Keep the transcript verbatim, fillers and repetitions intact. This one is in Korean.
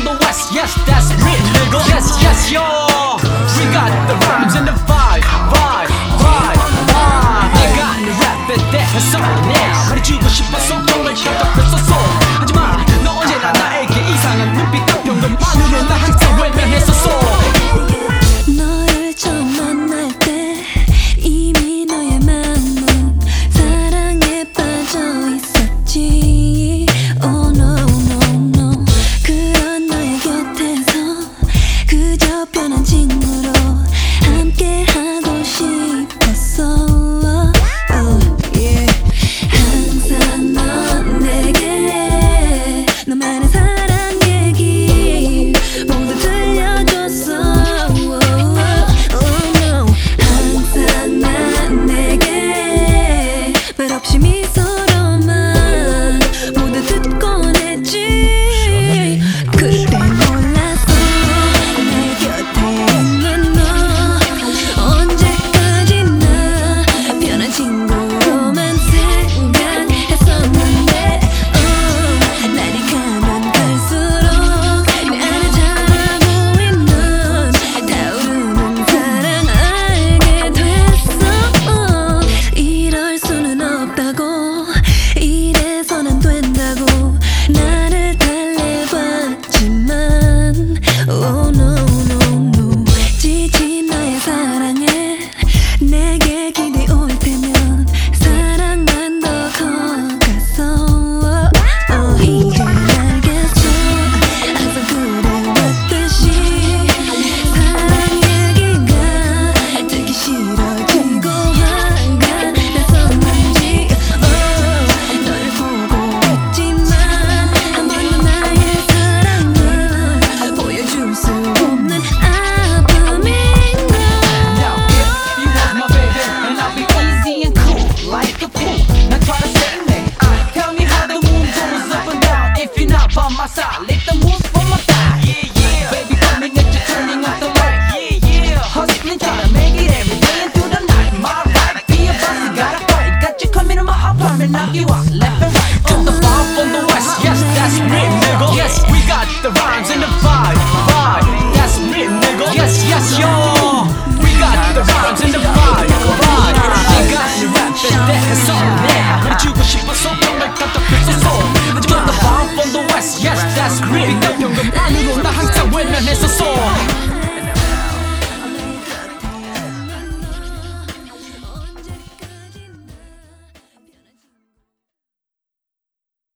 the west, yes, that's me, nigga. Yes, yes, yo. We got the rhymes and the vibe, vibe, vibe, vibe. 내가 랩에 대해서 now 말해주고 싶어서 ton을 켜덕했었어. 하지만 너 언제나 나에게 이상한 눈빛과 병동만으로 나 항상 외면했었어. 너를 처음 만날 때 이미 너의 마음은 사랑에 빠져 있었지. Oh no no no. 그런 너의 곁에서 그저 편한 친구로 함께 하고 싶었어. Oh yeah. 항상 넌 내게 너만의 사랑 얘기 모두 들려줬어. Oh no. 항상 난 내게 말없이 미소로만 모두 듣곤 했지. 그때 몰랐어 내 곁에 있는 너 언제까지나 편한 친구로만 생각했었는데 oh, 날이 가면 갈수록 내 안에 자라고 있는 타오르는 사랑 알게 됐어. oh, 이럴 수는 없다고 이래선 안 된다고 나를 달래봤지만 oh no